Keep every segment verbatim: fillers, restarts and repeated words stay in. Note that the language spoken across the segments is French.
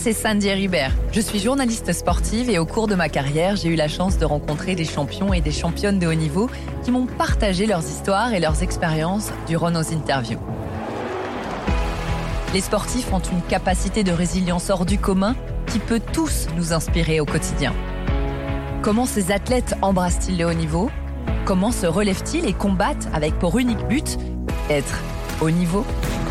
c'est Sandy Ribert. Je suis journaliste sportive et au cours de ma carrière, j'ai eu la chance de rencontrer des champions et des championnes de haut niveau qui m'ont partagé leurs histoires et leurs expériences durant nos interviews. Les sportifs ont une capacité de résilience hors du commun qui peut tous nous inspirer au quotidien. Comment ces athlètes embrassent-ils le haut niveau ? Comment se relèvent-ils et combattent avec pour unique but être haut niveau ?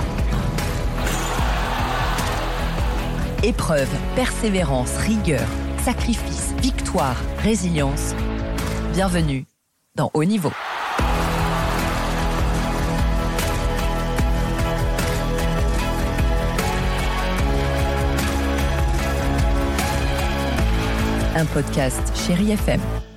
Épreuve, persévérance, rigueur, sacrifice, victoire, résilience. Bienvenue dans Haut Niveau. Un podcast Chérie F M.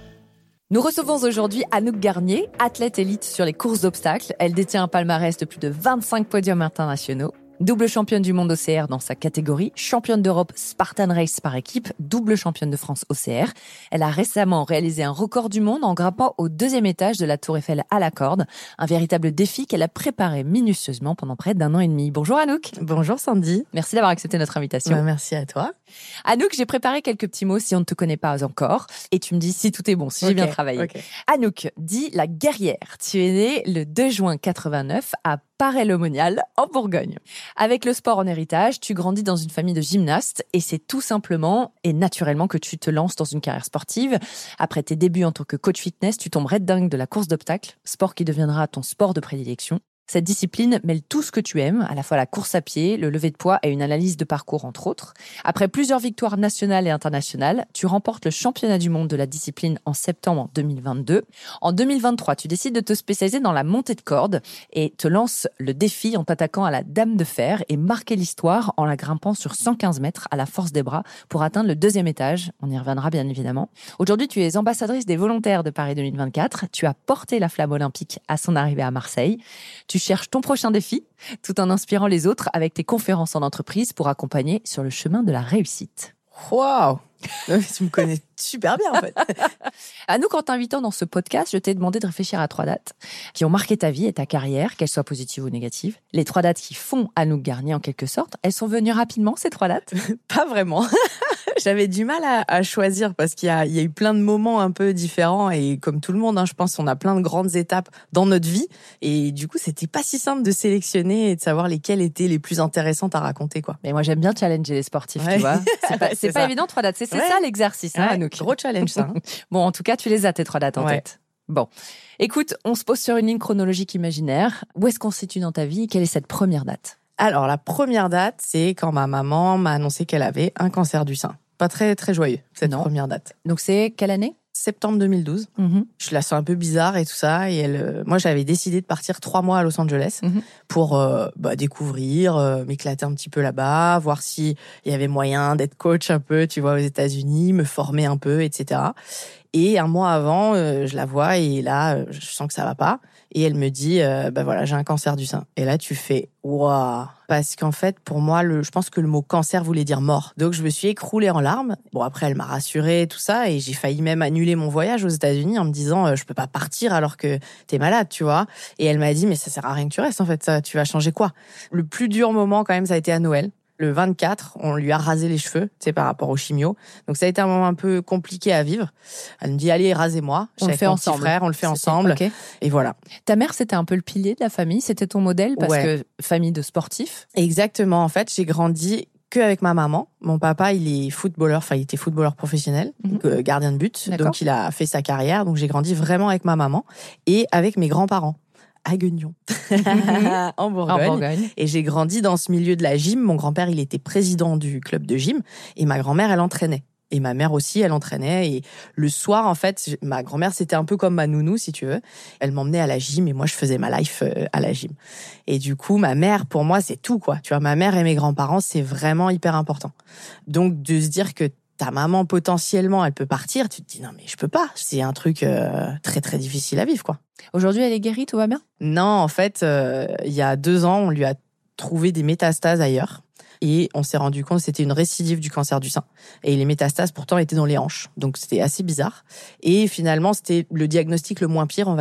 Nous recevons aujourd'hui Anouk Garnier, athlète élite sur les courses d'obstacles. Elle détient un palmarès de plus de vingt-cinq podiums internationaux. Double championne du monde O C R dans sa catégorie, championne d'Europe Spartan Race par équipe, double championne de France O C R. Elle a récemment réalisé un record du monde en grimpant au deuxième étage de la Tour Eiffel à la corde. Un véritable défi qu'elle a préparé minutieusement pendant près d'un an et demi. Bonjour Anouk. Bonjour Sandy. Merci d'avoir accepté notre invitation. Bah, merci à toi. Anouk, j'ai préparé quelques petits mots si on ne te connaît pas encore. Et tu me dis si tout est bon, si okay, j'ai bien travaillé. Okay. Anouk, dit la guerrière. Tu es née le deux juin quatre-vingt-neuf à Paray-le-Monial, en Bourgogne. Avec le sport en héritage, tu grandis dans une famille de gymnastes et c'est tout simplement et naturellement que tu te lances dans une carrière sportive. Après tes débuts en tant que coach fitness, tu tombes red dingue de la course d'obstacles, sport qui deviendra ton sport de prédilection. Cette discipline mêle tout ce que tu aimes, à la fois la course à pied, le lever de poids et une analyse de parcours, entre autres. Après plusieurs victoires nationales et internationales, tu remportes le championnat du monde de la discipline en septembre deux mille vingt-deux. En deux mille vingt-trois, tu décides de te spécialiser dans la montée de corde et te lances le défi en t'attaquant à la Dame de Fer et marquer l'histoire en la grimpant sur cent quinze mètres à la force des bras pour atteindre le deuxième étage. On y reviendra bien évidemment. Aujourd'hui, tu es ambassadrice des volontaires de Paris deux mille vingt-quatre. Tu as porté la flamme olympique à son arrivée à Marseille. Tu cherches ton prochain défi, tout en inspirant les autres avec tes conférences en entreprise pour accompagner sur le chemin de la réussite. Waouh! Tu me connais super bien, en fait. Anouk, en t'invitant dans ce podcast, je t'ai demandé de réfléchir à trois dates qui ont marqué ta vie et ta carrière, qu'elles soient positives ou négatives. Les trois dates qui font Anouk Garnier, en quelque sorte. Elles sont venues rapidement, ces trois dates? Pas vraiment. J'avais du mal à, à choisir parce qu'il y a, il y a eu plein de moments un peu différents et comme tout le monde, hein, je pense qu'on a plein de grandes étapes dans notre vie et du coup, c'était pas si simple de sélectionner et de savoir lesquelles étaient les plus intéressantes à raconter, quoi. Mais moi, j'aime bien challenger les sportifs, ouais. Tu vois. C'est pas, c'est c'est pas évident, trois dates. C'est, c'est ouais. ça l'exercice, hein, ouais. Anouk. Gros challenge, ça. Hein. Bon, en tout cas, tu les as, tes trois dates en ouais. tête. Bon. Écoute, on se pose sur une ligne chronologique imaginaire. Où est-ce qu'on se situe dans ta vie? Quelle est cette première date? Alors, la première date, c'est quand ma maman m'a annoncé qu'elle avait un cancer du sein. Pas très, très joyeux, cette non. première date. Donc, c'est quelle année? Septembre deux mille douze. Mm-hmm. Je la sens un peu bizarre et tout ça. Et elle, euh, moi, j'avais décidé de partir trois mois à Los Angeles mm-hmm. pour euh, bah, découvrir, euh, m'éclater un petit peu là-bas, voir s'il y avait moyen d'être coach un peu, tu vois, aux États-Unis, me former un peu, et cetera. Et un mois avant, euh, je la vois et là, euh, je sens que ça va pas. Et elle me dit, euh, bah voilà, j'ai un cancer du sein. Et là, tu fais, waouh. Parce qu'en fait, pour moi, le, je pense que le mot cancer voulait dire mort. Donc, je me suis écroulée en larmes. Bon, après, elle m'a rassurée, tout ça. Et j'ai failli même annuler mon voyage aux États-Unis en me disant, euh, je peux pas partir alors que t'es malade, tu vois. Et elle m'a dit, mais ça sert à rien que tu restes, en fait. Ça, tu vas changer quoi? Le plus dur moment, quand même, ça a été à Noël. Le vingt-quatre, on lui a rasé les cheveux, tu sais, par rapport aux chimio. Donc, ça a été un moment un peu compliqué à vivre. Elle me dit, allez, rasez-moi. On le fait ensemble. Frère, on le fait ensemble. Okay. Et voilà. Ta mère, c'était un peu le pilier de la famille? C'était ton modèle? Parce ouais. que famille de sportifs. Exactement. En fait, j'ai grandi que avec ma maman. Mon papa, il est footballeur, enfin, il était footballeur professionnel, mm-hmm. donc, euh, gardien de but. D'accord. Donc, il a fait sa carrière. Donc, j'ai grandi vraiment avec ma maman et avec mes grands-parents. À Guignon, en Bourgogne. en Bourgogne. Et j'ai grandi dans ce milieu de la gym. Mon grand-père, il était président du club de gym. Et ma grand-mère, elle entraînait. Et ma mère aussi, elle entraînait. Et le soir, en fait, ma grand-mère, c'était un peu comme ma nounou, si tu veux. Elle m'emmenait à la gym et moi, je faisais ma life à la gym. Et du coup, ma mère, pour moi, c'est tout, quoi. Tu vois, ma mère et mes grands-parents, c'est vraiment hyper important. Donc, de se dire que ta maman, potentiellement, elle peut partir, tu te dis, non, mais je peux pas. C'est un truc euh, très, très difficile à vivre, quoi. Aujourd'hui, elle est guérie, tout va bien? Non, en fait, euh, il y a deux ans, on lui a trouvé des métastases ailleurs. Et on s'est rendu compte que c'était une récidive du cancer du sein. Et les métastases, pourtant, étaient dans les hanches. Donc, c'était assez bizarre. Et finalement, c'était le diagnostic le moins pire, on va dire.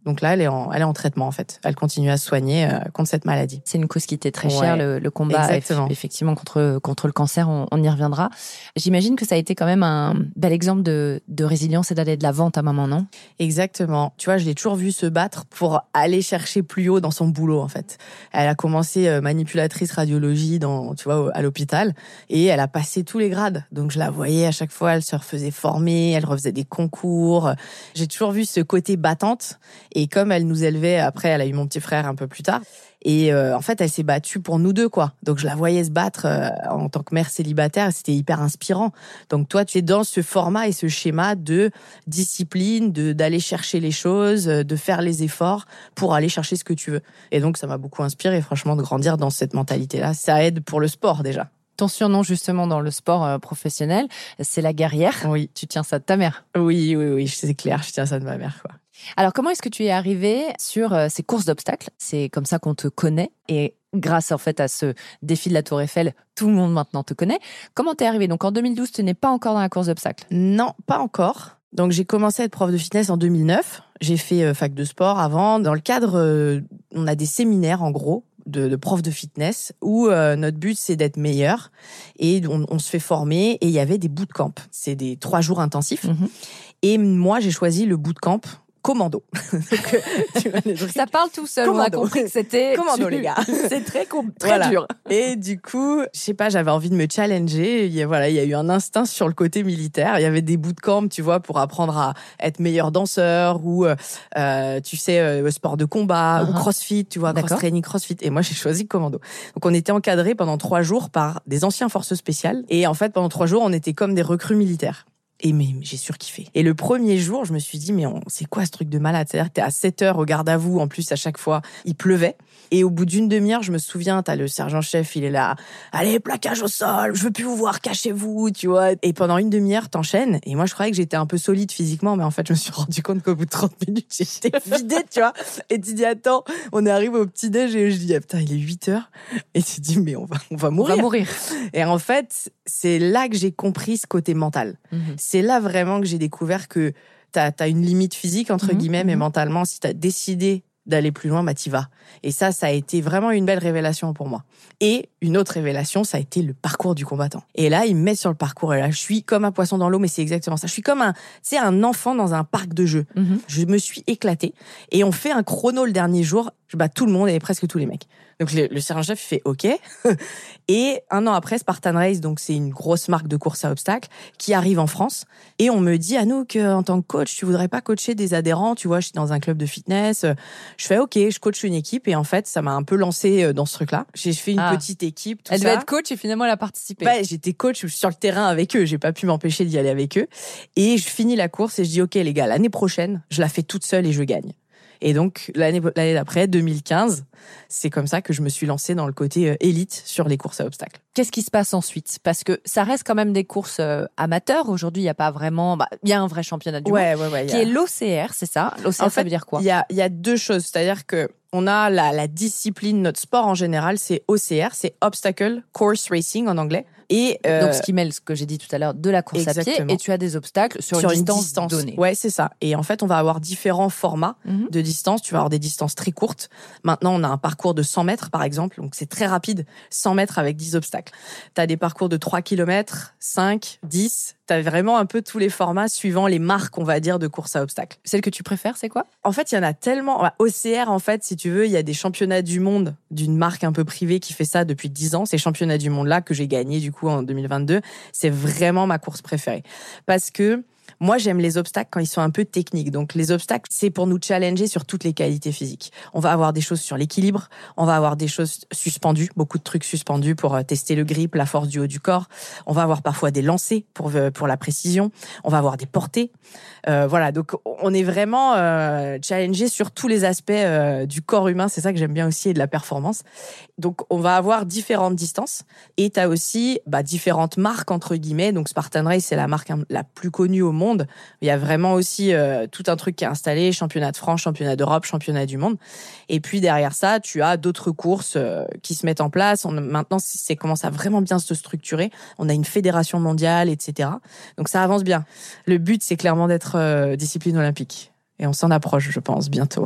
Donc là, elle est en, elle est en traitement, en fait. Elle continue à se soigner euh, contre cette maladie. C'est une cause qui était très chère, ouais, le, le combat exactement. effectivement contre, contre le cancer, on, on y reviendra. J'imagine que ça a été quand même un bel exemple de, de résilience et d'aller de l'avant, ta maman, non? Exactement. Tu vois, je l'ai toujours vue se battre pour aller chercher plus haut dans son boulot, en fait. Elle a commencé euh, manipulatrice radiologie dans, tu vois, à l'hôpital, et elle a passé tous les grades. Donc je la voyais à chaque fois, elle se refaisait former, elle refaisait des concours. J'ai toujours vu ce côté battante. Et comme elle nous élevait, après, elle a eu mon petit frère un peu plus tard. Et euh, en fait, elle s'est battue pour nous deux, quoi. Donc, je la voyais se battre euh, en tant que mère célibataire. Et c'était hyper inspirant. Donc, toi, tu es dans ce format et ce schéma de discipline, de d'aller chercher les choses, de faire les efforts pour aller chercher ce que tu veux. Et donc, ça m'a beaucoup inspiré, franchement, de grandir dans cette mentalité-là. Ça aide pour le sport, déjà. Ton surnom, justement, dans le sport euh, professionnel, c'est la guerrière. Oui. Tu tiens ça de ta mère. Oui, oui, oui, c'est clair. Je tiens ça de ma mère, quoi. Alors, comment est-ce que tu es arrivée sur euh, ces courses d'obstacles? C'est comme ça qu'on te connaît. Et grâce, en fait, à ce défi de la Tour Eiffel, tout le monde maintenant te connaît. Comment t'es arrivée? Donc, en deux mille douze, tu n'es pas encore dans la course d'obstacles? Non, pas encore. Donc, j'ai commencé à être prof de fitness en deux mille neuf. J'ai fait euh, fac de sport avant. Dans le cadre, euh, on a des séminaires, en gros, de, de profs de fitness, où euh, notre but, c'est d'être meilleur. Et on, on se fait former. Et il y avait des bootcamps. C'est des trois jours intensifs. Mmh. Et moi, j'ai choisi le bootcamp commando. Donc, tu vois, le truc... Ça parle tout seul. Commando. On a compris que c'était commando, tu... les gars. C'est très, com... très voilà. dur. Et du coup, je sais pas, j'avais envie de me challenger. Il y a, voilà, il y a eu un instinct sur le côté militaire. Il y avait des bootcamps, tu vois, pour apprendre à être meilleur danseur ou, euh, tu sais, euh, sport de combat uh-huh. ou crossfit, tu vois, cross-training, crossfit. Et moi, j'ai choisi commando. Donc, on était encadrés pendant trois jours par des anciens forces spéciales. Et en fait, pendant trois jours, on était comme des recrues militaires. Et mais j'ai surkiffé. Et le premier jour, je me suis dit, mais on, c'est quoi ce truc de malade? C'est-à-dire que t'es à sept heures au garde à vous. En plus, à chaque fois, il pleuvait. Et au bout d'une demi-heure, je me souviens, t'as le sergent-chef, il est là. Allez, plaquage au sol, je veux plus vous voir, cachez-vous, tu vois. Et pendant une demi-heure, t'enchaînes. Et moi, je croyais que j'étais un peu solide physiquement, mais en fait, je me suis rendu compte qu'au bout de trente minutes, j'étais vidée, tu vois. Et tu dis, attends, on est arrivé au petit-déj et je dis, ah, putain, il est huit heures. Et tu dis, mais on va, on va mourir. On va mourir. Et en fait, c'est là que j'ai compris ce côté mental. Mmh. C'est là vraiment que j'ai découvert que t'as, t'as une limite physique, entre mmh. guillemets, mmh. mais mentalement, si t'as décidé d'aller plus loin, bah t'y vas. Et ça, ça a été vraiment une belle révélation pour moi. Et une autre révélation, ça a été le parcours du combattant. Et là, ils me mettent sur le parcours. Et là, je suis comme un poisson dans l'eau, mais c'est exactement ça. Je suis comme un, tu sais, un enfant dans un parc de jeux. Mm-hmm. Je me suis éclatée. Et on fait un chrono le dernier jour. Je bats tout le monde et presque tous les mecs. Donc le, le sergent-chef fait OK. Et un an après, Spartan Race, donc c'est une grosse marque de course à obstacles qui arrive en France. Et on me dit, Anouk, en tant que coach, tu voudrais pas coacher des adhérents? Tu vois, je suis dans un club de fitness. Je fais OK, je coach une équipe. Et en fait, ça m'a un peu lancé dans ce truc-là. J'ai fait une ah. petite équipe, tout elle ça. Elle devait être coach et finalement, elle a participé. Bah, j'étais coach sur le terrain avec eux. J'ai pas pu m'empêcher d'y aller avec eux. Et je finis la course et je dis, OK, les gars, l'année prochaine, je la fais toute seule et je gagne. Et donc, l'année, l'année d'après, deux mille quinze, c'est comme ça que je me suis lancée dans le côté euh, élite sur les courses à obstacles. Qu'est-ce qui se passe ensuite? Parce que ça reste quand même des courses euh, amateurs. Aujourd'hui, il n'y a pas vraiment... Bah, il y a un vrai championnat du ouais, monde ouais, ouais, qui a... est l'O C R, c'est ça? L'O C R, en ça fait, veut dire quoi? Il y a, y a deux choses. C'est-à-dire que on a la, la discipline, notre sport en général, c'est O C R, c'est Obstacle Course Racing en anglais. Et euh, donc, ce qui mêle ce que j'ai dit tout à l'heure de la course exactement. À pied, et tu as des obstacles sur, sur une, distance une distance donnée. Ouais, c'est ça. Et en fait, on va avoir différents formats mm-hmm. de distance. Tu vas avoir des distances très courtes. Maintenant, on a un parcours de cent mètres, par exemple. Donc, c'est très rapide. cent mètres avec dix obstacles. Tu as des parcours de trois kilomètres, cinq, dix. Tu as vraiment un peu tous les formats suivant les marques, on va dire, de course à obstacles. Celle que tu préfères, c'est quoi? En fait, il y en a tellement. O C R, en fait, si tu veux, il y a des championnats du monde d'une marque un peu privée qui fait ça depuis dix ans. Ces championnats du monde-là que j'ai gagné, du coup, en deux mille vingt-deux. C'est vraiment ma course préférée. Parce que moi, j'aime les obstacles quand ils sont un peu techniques. Donc, les obstacles, c'est pour nous challenger sur toutes les qualités physiques. On va avoir des choses sur l'équilibre, on va avoir des choses suspendues, beaucoup de trucs suspendus pour tester le grip, la force du haut du corps. On va avoir parfois des lancers pour, pour la précision. On va avoir des portées. Euh, voilà, donc on est vraiment euh, challengé sur tous les aspects euh, du corps humain. C'est ça que j'aime bien aussi, et de la performance. Donc, on va avoir différentes distances. Et tu as aussi bah, différentes marques, entre guillemets. Donc, Spartan Race, c'est la marque la plus connue au monde. Il y a vraiment aussi euh, tout un truc qui est installé, championnat de France, championnat d'Europe, championnat du monde. Et puis derrière ça, tu as d'autres courses euh, qui se mettent en place. On, maintenant, c'est commence à vraiment bien se structurer. On a une fédération mondiale, et cetera. Donc ça avance bien. Le but, c'est clairement d'être euh, discipline olympique. Et on s'en approche, je pense, bientôt.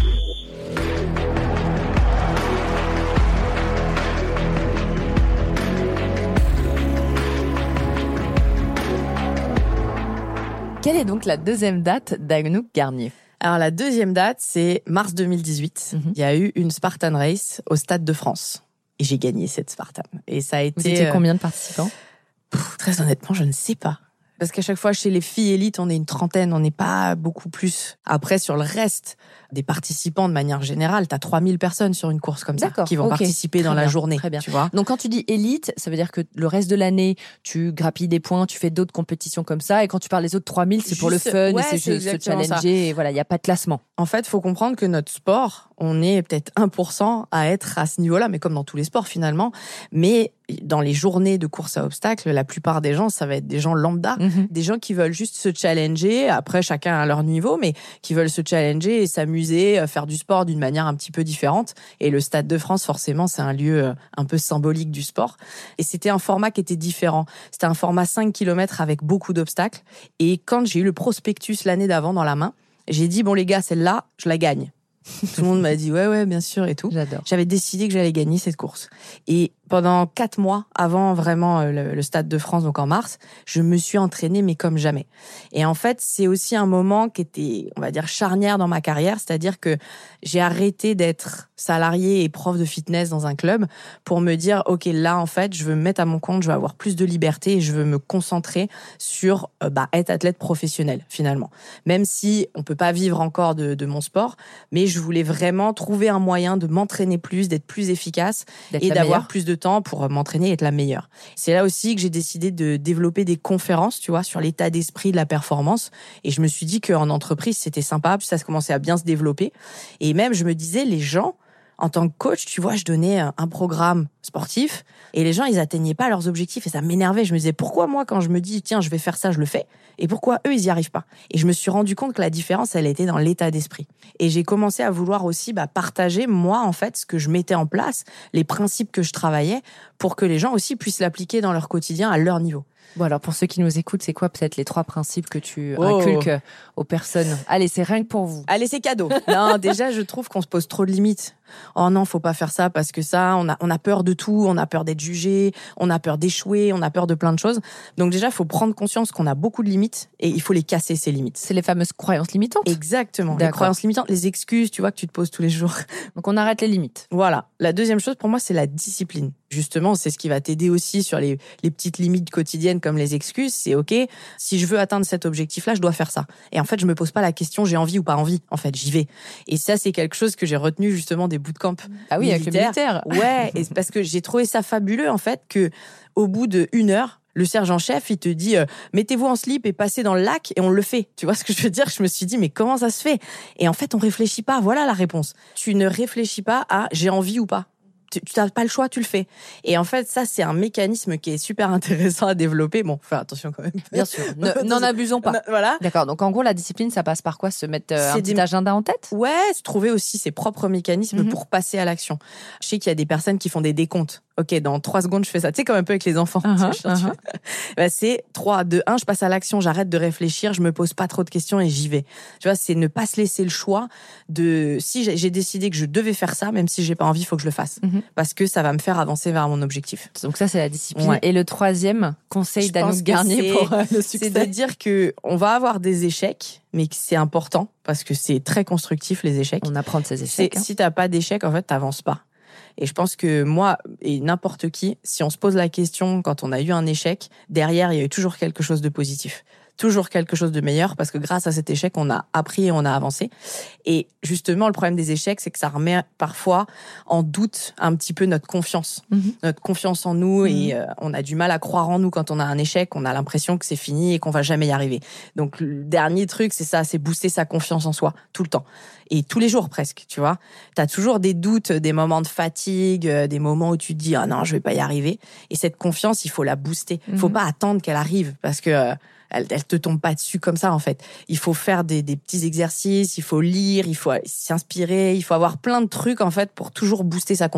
Quelle est donc la deuxième date d'Anouk Garnier ? Alors, la deuxième date, c'est mars deux mille dix-huit. Mm-hmm. Il y a eu une Spartan Race au Stade de France. Et j'ai gagné cette Spartan. Et ça a été... Vous étiez combien de participants ? Pff, Très honnêtement, je ne sais pas. Parce qu'à chaque fois, chez les filles élites, on est une trentaine, on n'est pas beaucoup plus. Après, sur le reste des participants, de manière générale, tu as trois mille personnes sur une course comme ça qui vont okay. participer très dans bien, la journée. Très bien. Tu vois. Donc, quand tu dis élite, ça veut dire que le reste de l'année, tu grappilles des points, tu fais d'autres compétitions comme ça. Et quand tu parles des autres trois mille, c'est juste, pour le fun, ouais, et c'est, c'est se challenger. Ça. Et voilà, il n'y a pas de classement. En fait, il faut comprendre que notre sport, on est peut-être un pour cent à être à ce niveau-là, mais comme dans tous les sports finalement. Mais dans les journées de course à obstacles, la plupart des gens, ça va être des gens lambda, mm-hmm. des gens qui veulent juste se challenger, après chacun à leur niveau, mais qui veulent se challenger et s'amuser, faire du sport d'une manière un petit peu différente. Et le Stade de France, forcément, c'est un lieu un peu symbolique du sport. Et c'était un format qui était différent. C'était un format cinq kilomètres avec beaucoup d'obstacles. Et quand j'ai eu le prospectus l'année d'avant dans la main, j'ai dit, bon les gars, celle-là, je la gagne. Tout le monde m'a dit, ouais, ouais, bien sûr et tout. J'adore. J'avais décidé que j'allais gagner cette course. Et pendant quatre mois, avant vraiment le, le Stade de France, donc en mars, je me suis entraînée, mais comme jamais. Et en fait, c'est aussi un moment qui était, on va dire, charnière dans ma carrière. C'est-à-dire que j'ai arrêté d'être salariée et prof de fitness dans un club pour me dire, OK, là, en fait, je veux me mettre à mon compte, je veux avoir plus de liberté et je veux me concentrer sur euh, bah, être athlète professionnel, finalement. Même si on peut pas vivre encore de, de mon sport, mais je voulais vraiment trouver un moyen de m'entraîner plus, d'être plus efficace d'être et d'avoir meilleure. Plus de temps pour m'entraîner et être la meilleure. C'est là aussi que j'ai décidé de développer des conférences, tu vois, sur l'état d'esprit de la performance. Et je me suis dit qu'en entreprise, c'était sympa, puis ça commençait à bien se développer. Et même, je me disais, les gens, en tant que coach, tu vois, je donnais un programme sportif et les gens, ils atteignaient pas leurs objectifs et ça m'énervait. Je me disais, pourquoi moi, quand je me dis, tiens, je vais faire ça, je le fais, et pourquoi eux, ils y arrivent pas? Et je me suis rendu compte que la différence, elle était dans l'état d'esprit. Et j'ai commencé à vouloir aussi bah, partager, moi, en fait, ce que je mettais en place, les principes que je travaillais pour que les gens aussi puissent l'appliquer dans leur quotidien à leur niveau. Bon, alors pour ceux qui nous écoutent, c'est quoi peut-être les trois principes que tu oh. inculques aux personnes? Allez, c'est rien que pour vous. Allez, c'est cadeau. Non, déjà, je trouve qu'on se pose trop de limites. Oh non, faut pas faire ça parce que ça, on a, on a peur de tout, on a peur d'être jugé, on a peur d'échouer, on a peur de plein de choses. Donc déjà, il faut prendre conscience qu'on a beaucoup de limites et il faut les casser, ces limites. C'est les fameuses croyances limitantes. Exactement. D'accord. Les croyances limitantes, les excuses, tu vois, que tu te poses tous les jours. Donc on arrête les limites. Voilà. La deuxième chose, pour moi, c'est la discipline. Justement, c'est ce qui va t'aider aussi sur les, les petites limites quotidiennes comme les excuses. C'est OK, si je veux atteindre cet objectif-là, je dois faire ça. Et en fait, je me pose pas la question, j'ai envie ou pas envie. En fait, j'y vais. Et ça, c'est quelque chose que j'ai retenu justement des bootcamps. Ah oui, militaires. Avec le militaire. Ouais, et parce que j'ai trouvé ça fabuleux, en fait, que au bout d'une heure, le sergent-chef, il te dit euh, « mettez-vous en slip et passez dans le lac » et on le fait. Tu vois ce que je veux dire? Je me suis dit « mais comment ça se fait ?» Et en fait, on réfléchit pas. Voilà la réponse. Tu ne réfléchis pas à « j'ai envie ou pas ». Tu n'as pas le choix, tu le fais. Et en fait, ça, c'est un mécanisme qui est super intéressant à développer. Bon, fais attention quand même. Bien sûr. Ne, n'en abusons pas. Voilà. D'accord. Donc, en gros, la discipline, ça passe par quoi? Se mettre euh, un petit des... agenda en tête? Ouais, trouver aussi ses propres mécanismes mm-hmm. pour passer à l'action. Je sais qu'il y a des personnes qui font des décomptes. OK, dans trois secondes, je fais ça. Tu sais, comme un peu avec les enfants. Uh-huh, tu uh-huh. bah, c'est trois, deux, un, je passe à l'action, j'arrête de réfléchir, je me pose pas trop de questions et j'y vais. Tu vois, c'est ne pas se laisser le choix de, si j'ai décidé que je devais faire ça, même si j'ai pas envie, il faut que je le fasse. Mm-hmm. Parce que ça va me faire avancer vers mon objectif. Donc ça, c'est la discipline. Ouais. Et le troisième conseil d'Anouk Garnier pour euh, le succès? C'est de dire que on va avoir des échecs, mais que c'est important parce que c'est très constructif, les échecs. On apprend de ces échecs. Hein. Si t'as pas d'échecs, en fait, t'avances pas. Et je pense que moi et n'importe qui, si on se pose la question quand on a eu un échec, derrière, il y a eu toujours quelque chose de positif. Toujours quelque chose de meilleur parce que grâce à cet échec, on a appris et on a avancé. Et justement, le problème des échecs, c'est que ça remet parfois en doute un petit peu notre confiance. Mm-hmm. Notre confiance en nous mm-hmm. et euh, on a du mal à croire en nous quand on a un échec. On a l'impression que c'est fini et qu'on va jamais y arriver. Donc, le dernier truc, c'est ça, c'est booster sa confiance en soi tout le temps. Et tous les jours presque, tu vois. T'as toujours des doutes, des moments de fatigue, des moments où tu te dis « Ah non, je vais pas y arriver ». Et cette confiance, il faut la booster. Il mm-hmm. faut pas attendre qu'elle arrive parce que euh, elle, elle te tombe pas dessus comme ça, en fait. Il faut faire des, des petits exercices, il faut lire, il faut s'inspirer, il faut avoir plein de trucs, en fait, pour toujours booster sa confiance.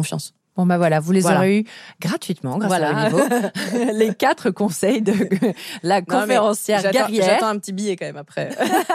Bon, bah voilà, vous les voilà. aurez eu gratuitement grâce voilà. à Olivo. Les quatre conseils de la conférencière non, guerrière. J'attends un petit billet quand même après.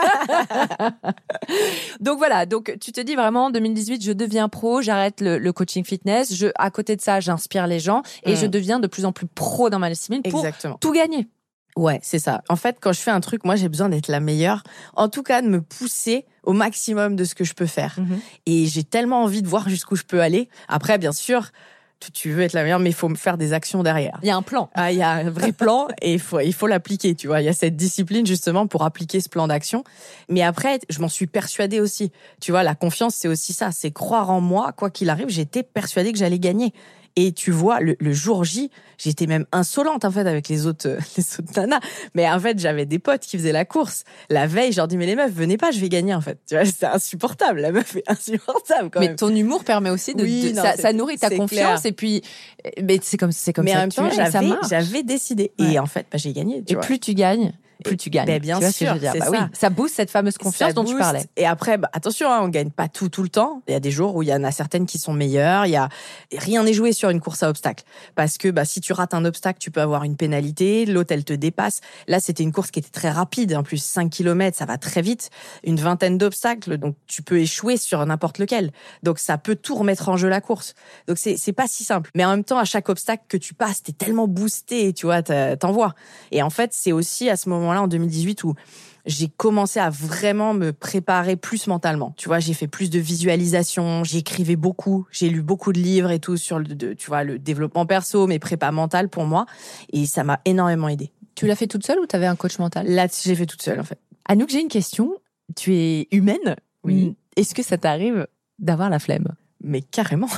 Donc voilà, donc tu te dis vraiment, en deux mille dix-huit, je deviens pro, j'arrête le, le coaching fitness. Je, à côté de ça, j'inspire les gens et mmh. je deviens de plus en plus pro dans ma discipline pour Exactement. Tout gagner. Ouais, c'est ça. En fait, quand je fais un truc, moi, j'ai besoin d'être la meilleure. En tout cas, de me pousser au maximum de ce que je peux faire. Mmh. Et j'ai tellement envie de voir jusqu'où je peux aller. Après, bien sûr, tu veux être la meilleure, mais il faut me faire des actions derrière. Il y a un plan. Ah, il y a un vrai plan et il faut, il faut l'appliquer, tu vois. Il y a cette discipline, justement, pour appliquer ce plan d'action. Mais après, je m'en suis persuadée aussi. Tu vois, la confiance, c'est aussi ça. C'est croire en moi. Quoi qu'il arrive, j'étais persuadée que j'allais gagner. Et tu vois, le, le jour J, j'étais même insolente, en fait, avec les autres, les autres nanas. Mais en fait, j'avais des potes qui faisaient la course. La veille, je leur dis, mais les meufs, venez pas, je vais gagner, en fait. Tu vois, c'est insupportable. La meuf est insupportable, quand mais même. Mais ton humour permet aussi de, oui, de non, ça, ça nourrit ta confiance. Clair. Et puis, mais c'est comme, c'est comme mais ça en même que temps, tu es, j'avais, ça marche. j'avais décidé. Ouais. Et en fait, bah, j'ai gagné, tu et vois. plus tu gagnes, plus tu gagnes. Ben bien tu vois sûr, ce que je veux dire. c'est bah ça. Oui, ça booste cette fameuse confiance ça dont booste. tu parlais. Et après, bah, attention, hein, on gagne pas tout tout le temps. Il y a des jours où il y en a certaines qui sont meilleures. Il y a rien n'est joué sur une course à obstacles parce que bah si tu rates un obstacle, tu peux avoir une pénalité. L'autre, elle te dépasse. Là, c'était une course qui était très rapide. En plus, cinq kilomètres, ça va très vite. Une vingtaine d'obstacles, donc tu peux échouer sur n'importe lequel. Donc ça peut tout remettre en jeu la course. Donc c'est c'est pas si simple. Mais en même temps, à chaque obstacle que tu passes, t'es tellement boosté, tu vois, t'envoies. Et en fait, c'est aussi à ce moment-là, en deux mille dix-huit, où j'ai commencé à vraiment me préparer plus mentalement. Tu vois, j'ai fait plus de visualisation, j'écrivais beaucoup, j'ai lu beaucoup de livres et tout sur le, de, tu vois, le développement perso, mes prépas mentales pour moi. Et ça m'a énormément aidée. Tu l'as fait toute seule ou tu avais un coach mental ? Là, j'ai fait toute seule, en fait. Anouk, j'ai une question. Tu es humaine ? Oui. Est-ce que ça t'arrive d'avoir la flemme ? Mais carrément.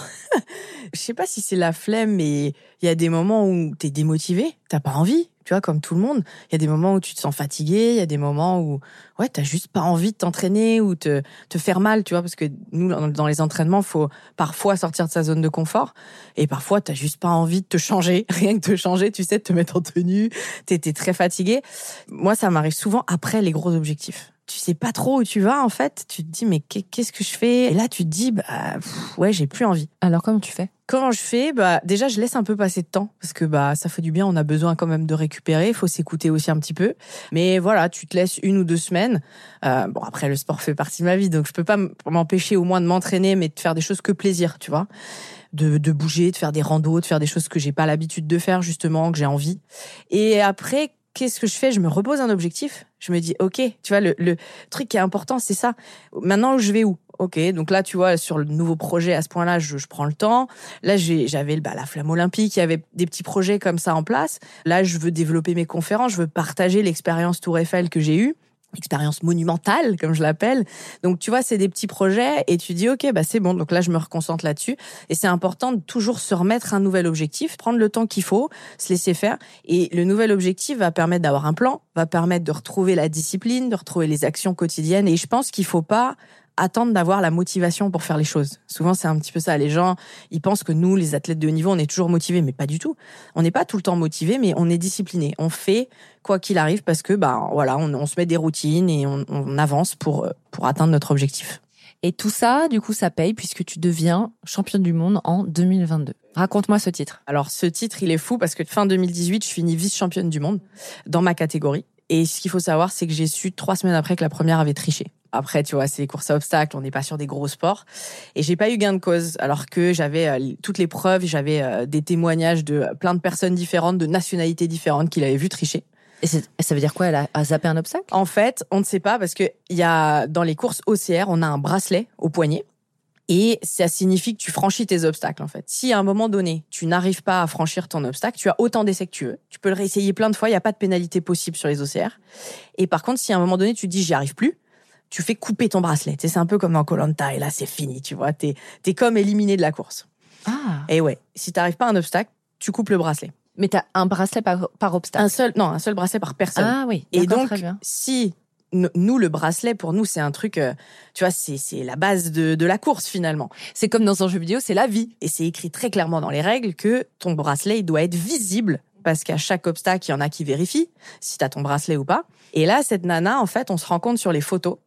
Je sais pas si c'est la flemme, mais il y a des moments où t'es démotivé, t'as pas envie, tu vois, comme tout le monde. Il y a des moments où tu te sens fatigué, il y a des moments où, ouais, t'as juste pas envie de t'entraîner ou te, te faire mal, tu vois, parce que nous, dans les entraînements, faut parfois sortir de sa zone de confort et parfois t'as juste pas envie de te changer, rien que te changer, tu sais, de te mettre en tenue, t'es, t'es très fatigué. Moi, ça m'arrive souvent après les gros objectifs. Tu sais pas trop où tu vas, en fait. Tu te dis, mais qu'est-ce que je fais ? Et là, tu te dis, bah, pff, ouais, j'ai plus envie. Alors, comment tu fais ? Comment je fais ? Bah, déjà, je laisse un peu passer de temps. Parce que, bah, ça fait du bien. On a besoin quand même de récupérer. Il faut s'écouter aussi un petit peu. Mais voilà, tu te laisses une ou deux semaines. Euh, bon, après, le sport fait partie de ma vie. Donc, je peux pas m'empêcher au moins de m'entraîner, mais de faire des choses que plaisir, tu vois. De, de bouger, de faire des randos, de faire des choses que j'ai pas l'habitude de faire, justement, que j'ai envie. Et après, qu'est-ce que je fais ? Je me repose un objectif. Je me dis, OK, tu vois, le, le truc qui est important, c'est ça. Maintenant, je vais où ? OK, donc là, tu vois, sur le nouveau projet, à ce point-là, je, je prends le temps. Là, j'ai, j'avais bah, la flamme olympique, il y avait des petits projets comme ça en place. Là, je veux développer mes conférences, je veux partager l'expérience Tour Eiffel que j'ai eue. Expérience monumentale, comme je l'appelle. Donc, tu vois, c'est des petits projets et tu dis, OK, bah, c'est bon. Donc là, je me reconcentre là-dessus. Et c'est important de toujours se remettre un nouvel objectif, prendre le temps qu'il faut, se laisser faire. Et le nouvel objectif va permettre d'avoir un plan, va permettre de retrouver la discipline, de retrouver les actions quotidiennes. Et je pense qu'il faut pas attendre d'avoir la motivation pour faire les choses. Souvent, c'est un petit peu ça. Les gens, ils pensent que nous, les athlètes de haut niveau, on est toujours motivés, mais pas du tout. On n'est pas tout le temps motivés, mais on est disciplinés. On fait quoi qu'il arrive parce que, bah, voilà, on, on se met des routines et on, on avance pour, pour atteindre notre objectif. Et tout ça, du coup, ça paye puisque tu deviens championne du monde en deux mille vingt-deux. Raconte-moi ce titre. Alors, ce titre, il est fou parce que fin deux mille dix-huit, je finis vice-championne du monde dans ma catégorie. Et ce qu'il faut savoir, c'est que j'ai su trois semaines après que la première avait triché. Après, tu vois, c'est les courses à obstacles, on n'est pas sur des gros sports. Et j'ai pas eu gain de cause, alors que j'avais euh, toutes les preuves, j'avais euh, des témoignages de euh, plein de personnes différentes, de nationalités différentes qui l'avaient vu tricher. Et ça veut dire quoi, elle a, a zappé un obstacle ? En fait, on ne sait pas, parce que il y a, dans les courses O C R, on a un bracelet au poignet. Et ça signifie que tu franchis tes obstacles, en fait. Si à un moment donné, tu n'arrives pas à franchir ton obstacle, tu as autant d'essais que tu veux. Tu peux le réessayer plein de fois, il n'y a pas de pénalité possible sur les O C R. Et par contre, si à un moment donné, tu te dis, j'y arrive plus, tu fais couper ton bracelet. Tu sais, c'est un peu comme dans Koh-Lanta, et là, c'est fini, tu vois. T'es, t'es comme éliminé de la course. Ah. Et ouais, si t'arrives pas à un obstacle, tu coupes le bracelet. Mais t'as un bracelet par, par obstacle. Un seul, non, un seul bracelet par personne. Ah oui, et donc, très bien. si nous, le bracelet, pour nous, c'est un truc, euh, tu vois, c'est, c'est la base de, de la course, finalement. C'est comme dans un jeu vidéo, c'est la vie. Et c'est écrit très clairement dans les règles que ton bracelet, il doit être visible. Parce qu'à chaque obstacle, il y en a qui vérifient si t'as ton bracelet ou pas. Et là, cette nana, en fait, on se rend compte sur les photos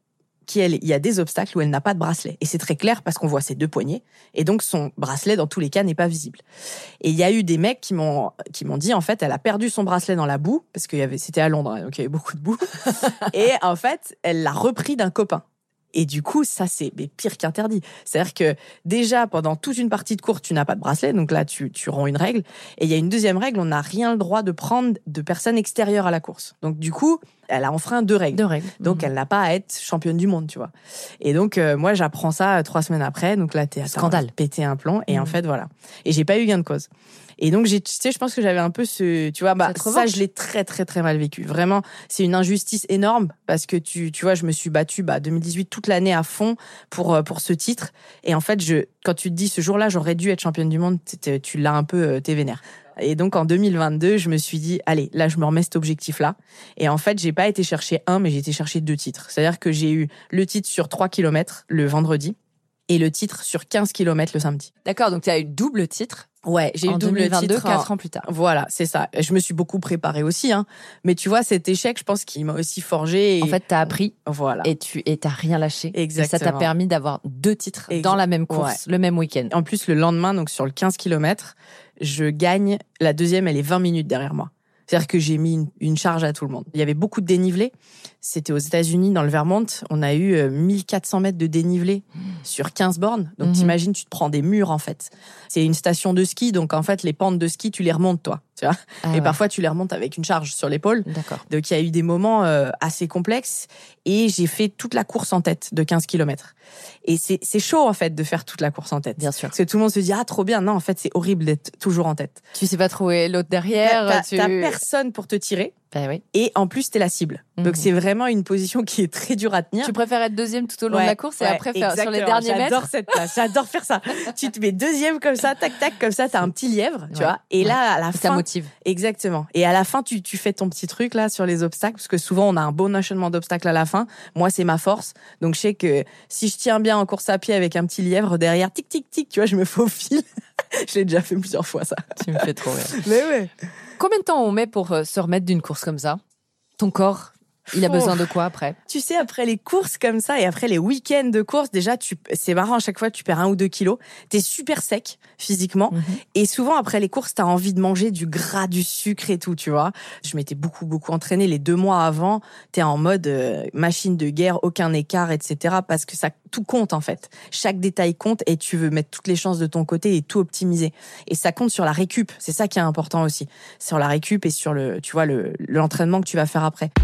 qu'il y a des obstacles où elle n'a pas de bracelet. Et c'est très clair parce qu'on voit ses deux poignets. Et donc, son bracelet, dans tous les cas, n'est pas visible. Et il y a eu des mecs qui m'ont, qui m'ont dit, en fait, elle a perdu son bracelet dans la boue, parce que c'était à Londres, donc il y avait beaucoup de boue. Et en fait, elle l'a repris d'un copain. Et du coup, ça, c'est pire qu'interdit. C'est-à-dire que déjà, pendant toute une partie de course, tu n'as pas de bracelet. Donc là, tu, tu romps une règle. Et il y a une deuxième règle, on n'a rien le droit de prendre de personnes extérieures à la course. Donc du coup, elle a enfreint deux règles. Deux règles. Donc mmh. elle n'a pas à être championne du monde, tu vois. Et donc, euh, moi, j'apprends ça euh, trois semaines après. Donc là, t'es scandale. Pété un plomb. Et mmh. en fait, voilà. Et j'ai pas eu gain de cause. Et donc, j'ai, tu sais, je pense que j'avais un peu ce, tu vois, bah, ça, je l'ai très, très, très mal vécu. Vraiment, c'est une injustice énorme parce que tu, tu vois, je me suis battue, bah, deux mille dix-huit toute l'année à fond pour, pour ce titre. Et en fait, je, quand tu te dis ce jour-là, j'aurais dû être championne du monde, tu l'as un peu, t'es vénère. Et donc, en deux mille vingt-deux, je me suis dit, allez, là, je me remets cet objectif-là. Et en fait, j'ai pas été chercher un, mais j'ai été chercher deux titres. C'est-à-dire que j'ai eu le titre sur trois kilomètres le vendredi et le titre sur quinze kilomètres le samedi. D'accord, donc tu as eu double titre. Ouais, j'ai eu double deux mille vingt-deux, titre. quatre ans plus tard. Voilà, c'est ça. Je me suis beaucoup préparée aussi, hein. Mais tu vois, cet échec, je pense qu'il m'a aussi forgé. Et... En fait, t'as appris. Voilà. Et tu et t'as rien lâché. Exactement. Et ça t'a permis d'avoir deux titres Ex- dans la même course, ouais. le même week-end. En plus, le lendemain, donc sur le quinze kilomètres, je gagne. La deuxième, elle est vingt minutes derrière moi. C'est-à-dire que j'ai mis une, une charge à tout le monde. Il y avait beaucoup de dénivelé. C'était aux États-Unis, dans le Vermont. On a eu mille quatre cents mètres de dénivelé mmh. sur quinze bornes. Donc, mmh. t'imagines, tu te prends des murs, en fait. C'est une station de ski. Donc, en fait, les pentes de ski, tu les remontes, toi. Tu vois ah, et ouais. parfois, tu les remontes avec une charge sur l'épaule. D'accord. Donc, il y a eu des moments euh, assez complexes. Et j'ai fait toute la course en tête de quinze kilomètres. Et c'est, c'est chaud, en fait, de faire toute la course en tête. Bien sûr. Parce que tout le monde se dit, ah, trop bien. Non, en fait, c'est horrible d'être toujours en tête. Tu sais pas trouver l'autre derrière. T'as, tu... t'as personne pour te tirer. Ben oui. Et en plus, t'es la cible. Mmh. Donc, c'est vraiment une position qui est très dure à tenir. Tu préfères être deuxième tout au long ouais, de la course et ouais, après faire exactement. sur les derniers J'adore mètres. J'adore cette place. J'adore faire ça. Tu te mets deuxième comme ça, tac, tac, comme ça, t'as un petit lièvre, tu ouais. vois. Et ouais. là, à la et fin. Ça motive. Exactement. Et à la fin, tu, tu fais ton petit truc, là, sur les obstacles, parce que souvent, on a un bon enchaînement d'obstacles à la fin. Moi, c'est ma force. Donc, je sais que si je tiens bien en course à pied avec un petit lièvre derrière, tic, tic, tic, tu vois, je me faufile. Je l'ai déjà fait plusieurs fois, ça. Tu me fais trop rire. Mais ouais. Combien de temps on met pour se remettre d'une course comme ça? Ton corps, il a oh. besoin de quoi après? Tu sais, après les courses comme ça et après les week-ends de course, déjà, tu, c'est marrant, à chaque fois, tu perds un ou deux kilos. T'es super sec physiquement. Mm-hmm. Et souvent, après les courses, t'as envie de manger du gras, du sucre et tout, tu vois. Je m'étais beaucoup, beaucoup entraînée. Les deux mois avant, t'es en mode euh, machine de guerre, aucun écart, et cetera. Parce que ça, tout compte, en fait. Chaque détail compte et tu veux mettre toutes les chances de ton côté et tout optimiser. Et ça compte sur la récup. C'est ça qui est important aussi. Sur la récup et sur le, tu vois, le, l'entraînement que tu vas faire après.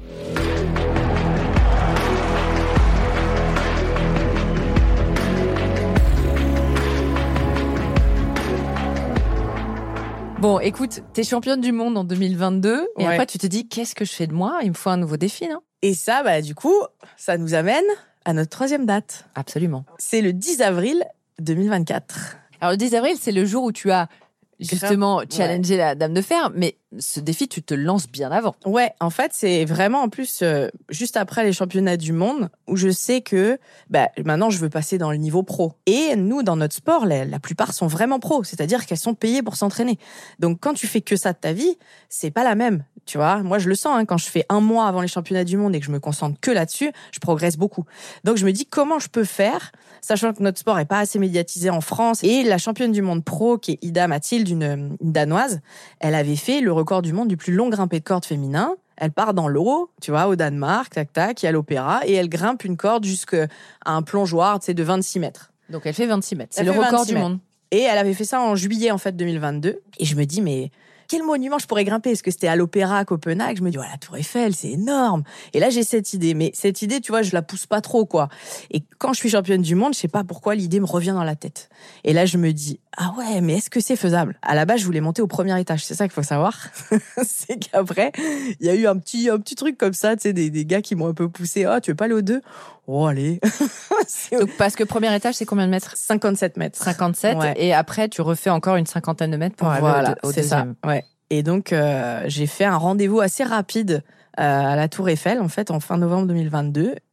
Bon, écoute, t'es championne du monde en deux mille vingt-deux et ouais. après tu te dis qu'est-ce que je fais de moi? Il me faut un nouveau défi, non? Et ça, bah du coup, ça nous amène à notre troisième date. Absolument. C'est le dix avril deux mille vingt-quatre. Alors le dix avril, c'est le jour où tu as justement challenger ouais. la Dame de Fer, mais ce défi, tu te lances bien avant. Ouais, en fait, c'est vraiment en plus euh, juste après les championnats du monde où je sais que bah, maintenant, je veux passer dans le niveau pro. Et nous, dans notre sport, la, la plupart sont vraiment pros, c'est-à-dire qu'elles sont payées pour s'entraîner. Donc, quand tu fais que ça de ta vie, c'est pas la même. Tu vois, moi, je le sens, hein, quand je fais un mois avant les championnats du monde et que je me concentre que là-dessus, je progresse beaucoup. Donc, je me dis comment je peux faire, sachant que notre sport est pas assez médiatisé en France. Et la championne du monde pro, qui est Ida Mathilde, une, une Danoise, elle avait fait le record du monde du plus long grimpé de corde féminin. Elle part dans l'eau, tu vois, au Danemark, tac, tac, il y a l'opéra, et elle grimpe une corde jusqu'à un plongeoir, tu sais, de vingt-six mètres. Donc, elle fait vingt-six mètres. C'est le record du monde. Et elle avait fait ça en juillet, en fait, deux mille vingt-deux. Et je me dis, mais quel monument je pourrais grimper? Est-ce que c'était à l'Opéra à Copenhague? Je me dis, voilà, la Tour Eiffel, c'est énorme. Et là, j'ai cette idée. Mais cette idée, tu vois, je la pousse pas trop, quoi. Et quand je suis championne du monde, je sais pas pourquoi l'idée me revient dans la tête. Et là, je me dis, ah ouais, mais est-ce que c'est faisable? À la base, je voulais monter au premier étage. C'est ça qu'il faut savoir. C'est qu'après, il y a eu un petit, un petit truc comme ça, tu sais, des, des gars qui m'ont un peu poussé. Oh, tu veux pas aller au deux? Oh, allez. Donc, parce que premier étage, c'est combien de mètres? cinquante-sept mètres. cinquante-sept. Ouais. Et après, tu refais encore une cinquantaine de mètres pour voilà, aller au, au c'est deuxième. Ça. Ouais. Et donc, euh, j'ai fait un rendez-vous assez rapide euh, à la Tour Eiffel, en fait, en fin novembre deux mille vingt-deux.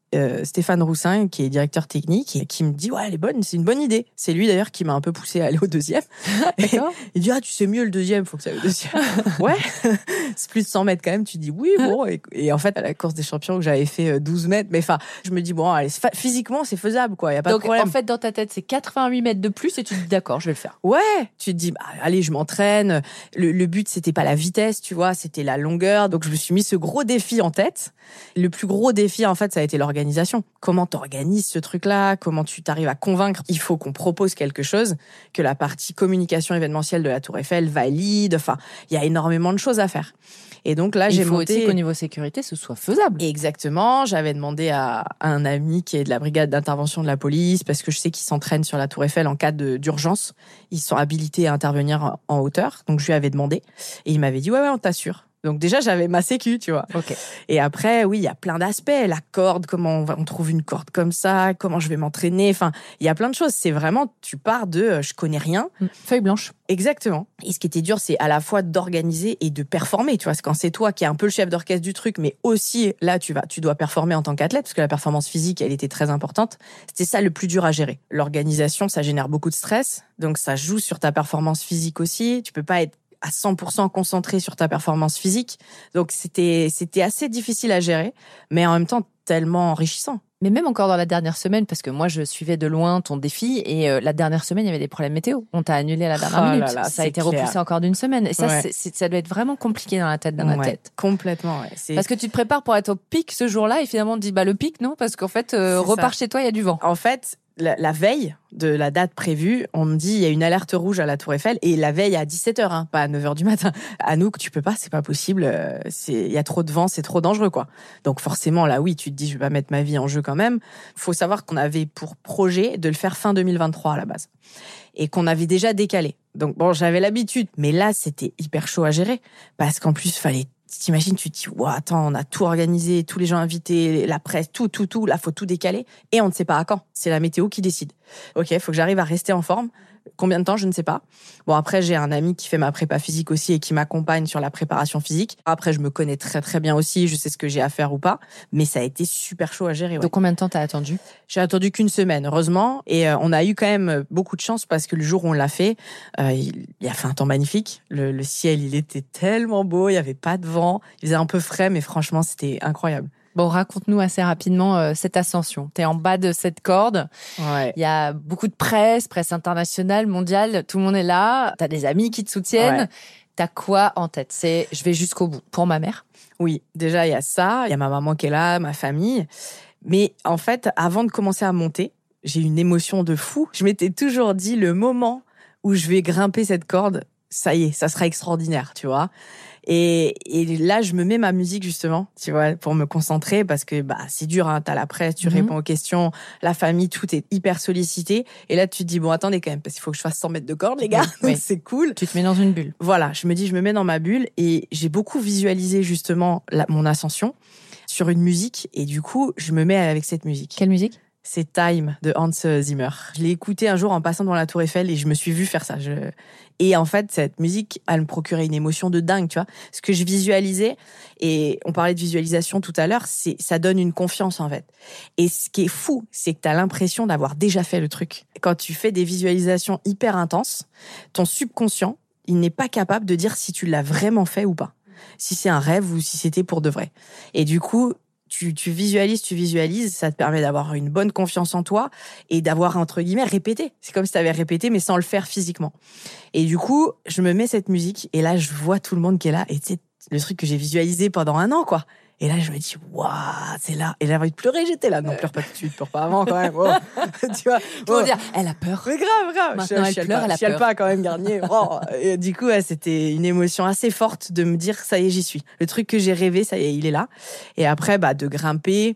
euh, Stéphane Roussin, qui est directeur technique, et qui me dit, ouais, elle est bonne, c'est une bonne idée. C'est lui d'ailleurs qui m'a un peu poussé à aller au deuxième. D'accord. Il dit, ah, tu sais mieux le deuxième, faut que ça aille au deuxième. Ouais, c'est plus de cent mètres quand même. Tu dis, oui, bon. Et, et en fait, à la course des champions, que j'avais fait douze mètres, mais enfin, je me dis, bon, allez, physiquement, c'est faisable, quoi, y a pas Donc, de problème. En fait, dans ta tête, c'est quatre-vingt-huit mètres de plus et tu te dis, d'accord, je vais le faire. Ouais, tu te dis, bah, allez, je m'entraîne. Le, le but, c'était pas la vitesse, tu vois, c'était la longueur. Donc, je me suis mis ce gros défi en tête. Le plus gros défi, en fait, ça a été l'organisation. Comment t'organises ce truc-là? Comment tu t'arrives à convaincre? Il faut qu'on propose quelque chose, que la partie communication événementielle de la Tour Eiffel valide. Enfin, il y a énormément de choses à faire. Et donc là, il j'ai faut monté... aussi qu'au niveau sécurité, ce soit faisable. Exactement. J'avais demandé à un ami qui est de la brigade d'intervention de la police, parce que je sais qu'ils s'entraînent sur la Tour Eiffel en cas de, d'urgence. Ils sont habilités à intervenir en hauteur. Donc, je lui avais demandé. Et il m'avait dit, ouais, ouais, on t'assure. Donc déjà, j'avais ma sécu, tu vois. Okay. Et après, oui, il y a plein d'aspects. La corde, comment on, va, on trouve une corde comme ça, comment je vais m'entraîner. Enfin, il y a plein de choses. C'est vraiment, tu pars de euh, je connais rien. Feuille blanche. Exactement. Et ce qui était dur, c'est à la fois d'organiser et de performer. Tu vois, c'est quand c'est toi qui es un peu le chef d'orchestre du truc, mais aussi là, tu vas, tu dois performer en tant qu'athlète, parce que la performance physique, elle était très importante. C'était ça le plus dur à gérer. L'organisation, ça génère beaucoup de stress. Donc, ça joue sur ta performance physique aussi. Tu peux pas être à cent pour cent concentré sur ta performance physique. Donc, c'était, c'était assez difficile à gérer, mais en même temps, tellement enrichissant. Mais même encore dans la dernière semaine, parce que moi, je suivais de loin ton défi, et euh, la dernière semaine, il y avait des problèmes météo. On t'a annulé à la dernière oh minute. Là là, ça a été clair. repoussé encore d'une semaine. Et ça, ouais. c'est, c'est, ça doit être vraiment compliqué dans la tête d'un ouais, athlète. Complètement, ouais. C'est... Parce que tu te prépares pour être au pic ce jour-là, et finalement, on te dit, bah, le pic, non, parce qu'en fait, euh, repars chez toi, il y a du vent. En fait, La, la veille de la date prévue, on me dit il y a une alerte rouge à la Tour Eiffel, et la veille à dix-sept heures, hein, pas à neuf heures du matin. Anouk, tu peux pas, c'est pas possible, c'est, il y a trop de vent, c'est trop dangereux, quoi. Donc forcément, là, oui, tu te dis je vais pas mettre ma vie en jeu quand même. Faut savoir qu'on avait pour projet de le faire fin deux mille vingt-trois à la base. Et qu'on avait déjà décalé. Donc bon, j'avais l'habitude, mais là, c'était hyper chaud à gérer, parce qu'en plus, fallait t'imagines, tu te dis, wow, attends, on a tout organisé, tous les gens invités, la presse, tout, tout, tout, là, faut tout décaler. Et on ne sait pas à quand. C'est la météo qui décide. Ok, il faut que j'arrive à rester en forme. Combien de temps, je ne sais pas. Bon, après, j'ai un ami qui fait ma prépa physique aussi et qui m'accompagne sur la préparation physique. Après, je me connais très, très bien aussi. Je sais ce que j'ai à faire ou pas. Mais ça a été super chaud à gérer. Ouais. Donc, combien de temps t'as attendu? J'ai attendu qu'une semaine, heureusement. Et euh, on a eu quand même beaucoup de chance, parce que le jour où on l'a fait, euh, il, il a fait un temps magnifique. Le, le ciel, il était tellement beau. Il n'y avait pas de vent. Il faisait un peu frais, mais franchement, c'était incroyable. Bon, raconte-nous assez rapidement euh, cette ascension. T'es en bas de cette corde. Ouais. Il y a beaucoup de presse, presse internationale, mondiale. Tout le monde est là. T'as des amis qui te soutiennent. Ouais. T'as quoi en tête? C'est je vais jusqu'au bout. Pour ma mère? Oui, déjà, il y a ça. Il y a ma maman qui est là, ma famille. Mais en fait, avant de commencer à monter, j'ai eu une émotion de fou. Je m'étais toujours dit, le moment où je vais grimper cette corde, ça y est, ça sera extraordinaire, tu vois. Et, et là, je me mets ma musique, justement, tu vois, pour me concentrer, parce que bah, c'est dur, hein, t'as la presse, tu mmh. réponds aux questions, la famille, tout est hyper sollicité. Et là, tu te dis, bon, attendez quand même, parce qu'il faut que je fasse cent mètres de corde, les gars. Oui. C'est cool. Tu te mets dans une bulle. Voilà, je me dis, je me mets dans ma bulle, et j'ai beaucoup visualisé, justement, la, mon ascension sur une musique. Et du coup, je me mets avec cette musique. Quelle musique? C'est Time de Hans Zimmer. Je l'ai écouté un jour en passant devant la Tour Eiffel, et je me suis vue faire ça. Je... Et en fait, cette musique, elle me procurait une émotion de dingue, tu vois. Ce que je visualisais, et on parlait de visualisation tout à l'heure, c'est, ça donne une confiance, en fait. Et ce qui est fou, c'est que t'as l'impression d'avoir déjà fait le truc. Quand tu fais des visualisations hyper intenses, ton subconscient, il n'est pas capable de dire si tu l'as vraiment fait ou pas. Si c'est un rêve ou si c'était pour de vrai. Et du coup, Tu, tu visualises, tu visualises, ça te permet d'avoir une bonne confiance en toi et d'avoir, entre guillemets, répété. C'est comme si tu avais répété, mais sans le faire physiquement. Et du coup, je me mets cette musique, et là, je vois tout le monde qui est là, et c'est le truc que j'ai visualisé pendant un an, quoi. Et là, je me dis, waouh, c'est là. Et là, j'ai envie de pleurer, j'étais là. Non, pleure pas tout de suite, pleure pas avant, quand même. Oh. Tu vois, oh. dire, elle a peur. Mais grave, grave. Maintenant, je, elle pleure, pas, elle a chiale peur. pas, quand même, Garnier. Oh. Et du coup, ouais, c'était une émotion assez forte de me dire, ça y est, j'y suis. Le truc que j'ai rêvé, ça y est, il est là. Et après, bah, de grimper,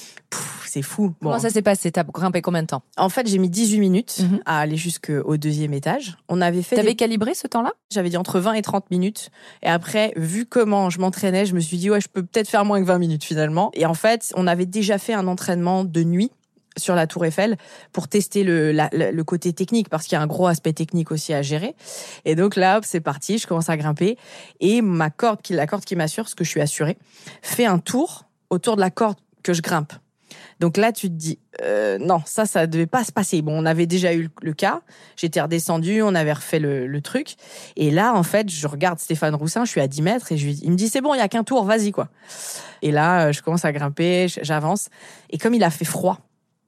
pff, c'est fou. Comment bon. ça s'est passé? T'as grimpé combien de temps? En fait, j'ai mis dix-huit minutes mm-hmm. à aller jusqu'au deuxième étage. On avait fait. T'avais des... calibré ce temps-là? J'avais dit entre vingt et trente minutes. Et après, vu comment je m'entraînais, je me suis dit, ouais, je peux peut-être faire moins que vingt minutes finalement. Et en fait, on avait déjà fait un entraînement de nuit sur la Tour Eiffel pour tester le, la, le côté technique, parce qu'il y a un gros aspect technique aussi à gérer. Et donc là, c'est parti, je commence à grimper. Et ma corde, la corde qui m'assure, ce que je suis assurée, fait un tour autour de la corde que je grimpe. Donc là, tu te dis, euh, non, ça, ça devait pas se passer. Bon, on avait déjà eu le, le cas. J'étais redescendue, on avait refait le, le truc. Et là, en fait, je regarde Stéphane Roussin, je suis à dix mètres et je lui, il me dit, c'est bon, il y a qu'un tour, vas-y, quoi. Et là, je commence à grimper, j'avance. Et comme il a fait froid,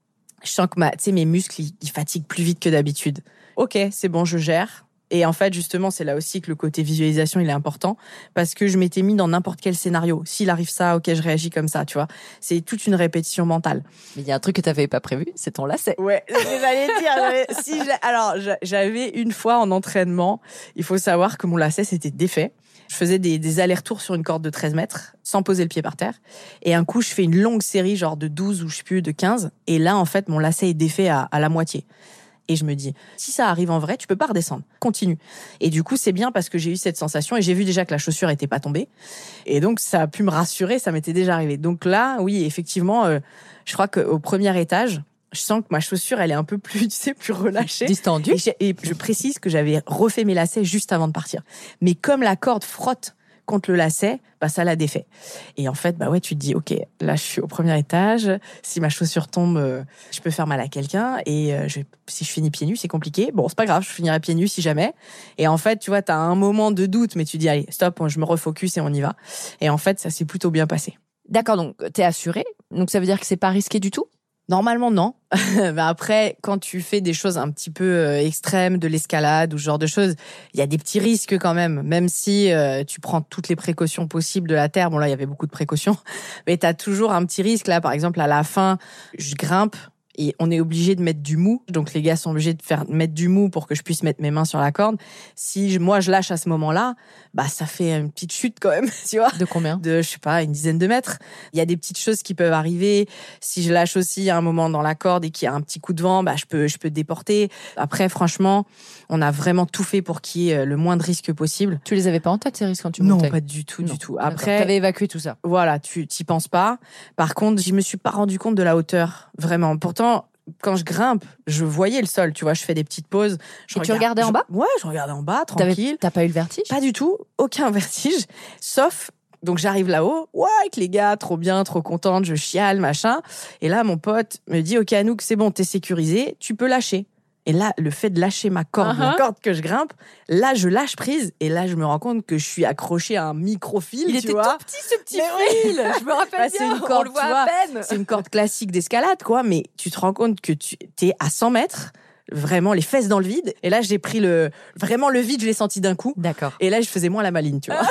je sens que ma, tu sais, mes muscles, ils, ils fatiguent plus vite que d'habitude. Ok, c'est bon, je gère. Et en fait, justement, c'est là aussi que le côté visualisation, il est important parce que je m'étais mis dans n'importe quel scénario. S'il arrive ça, ok, je réagis comme ça, tu vois. C'est toute une répétition mentale. Mais il y a un truc que tu n'avais pas prévu, c'est ton lacet. Ouais, j'allais dire. J'avais, si je, alors, j'avais une fois en entraînement, il faut savoir que mon lacet s'était défait. Je faisais des, des allers-retours sur une corde de treize mètres sans poser le pied par terre. Et un coup, je fais une longue série, genre de douze ou je sais plus, de quinze. Et là, en fait, mon lacet est défait à, à la moitié. Et je me dis, si ça arrive en vrai, tu peux pas redescendre. Continue. Et du coup, c'est bien parce que j'ai eu cette sensation et j'ai vu déjà que la chaussure était pas tombée. Et donc, ça a pu me rassurer, ça m'était déjà arrivé. Donc là, oui, effectivement, euh, je crois qu'au premier étage, je sens que ma chaussure, elle est un peu plus, tu sais, plus relâchée. Distendue. Et, et je précise que j'avais refait mes lacets juste avant de partir. Mais comme la corde frotte contre le lacet, bah ça l'a défait. Et en fait, bah ouais, tu te dis, ok, là je suis au premier étage. Si ma chaussure tombe, euh, je peux faire mal à quelqu'un. Et euh, je, si je finis pieds nus, c'est compliqué. Bon, c'est pas grave, je finirai pieds nus si jamais. Et en fait, tu vois, t'as un moment de doute, mais tu dis, allez, stop, je me refocus et on y va. Et en fait, ça s'est plutôt bien passé. D'accord, donc t'es assuré. Donc ça veut dire que c'est pas risqué du tout? Normalement, non. Mais après, quand tu fais des choses un petit peu euh, extrêmes, de l'escalade ou ce genre de choses, il y a des petits risques quand même. Même si euh, tu prends toutes les précautions possibles de la terre. Bon, là, il y avait beaucoup de précautions. Mais tu as toujours un petit risque. Là, par exemple, à la fin, je grimpe et on est obligé de mettre du mou. Donc, les gars sont obligés de faire mettre du mou pour que je puisse mettre mes mains sur la corde. Si je, moi, je lâche à ce moment-là, bah, ça fait une petite chute quand même, tu vois. De combien? De, je sais pas, une dizaine de mètres. Il y a des petites choses qui peuvent arriver. Si je lâche aussi à un moment dans la corde et qu'il y a un petit coup de vent, bah, je peux, je peux déporter. Après, franchement, on a vraiment tout fait pour qu'il y ait le moins de risques possible. Tu les avais pas en tête, ces risques, quand tu non, montais? Non, pas du tout, non. du tout. Après, t'avais évacué tout ça. Voilà, tu t'y penses pas. Par contre, je me suis pas rendu compte de la hauteur, vraiment. Pourtant, quand je grimpe, je voyais le sol, tu vois, je fais des petites pauses. Je et regarde, tu regardais je, en bas? Ouais, je regardais en bas, tranquille. T'as pas eu le vertige? Pas du tout, aucun vertige, sauf, donc j'arrive là-haut, ouais, avec les gars, trop bien, trop contente, je chiale, machin. Et là, mon pote me dit, ok, Anouk, c'est bon, t'es sécurisé, tu peux lâcher. Et là, le fait de lâcher ma corde, uh-huh. ma corde que je grimpe, là, je lâche prise. Et là, je me rends compte que je suis accrochée à un micro-fil. Il tu était vois. tout petit, ce petit mais fil. Oui. Je me rappelle bah, bien, c'est une corde, on le voit à peine. C'est une corde classique d'escalade, quoi. Mais tu te rends compte que tu es à cent mètres, vraiment les fesses dans le vide. Et là, j'ai pris le vraiment le vide, je l'ai senti d'un coup. D'accord. Et là, je faisais moins la maline, tu vois.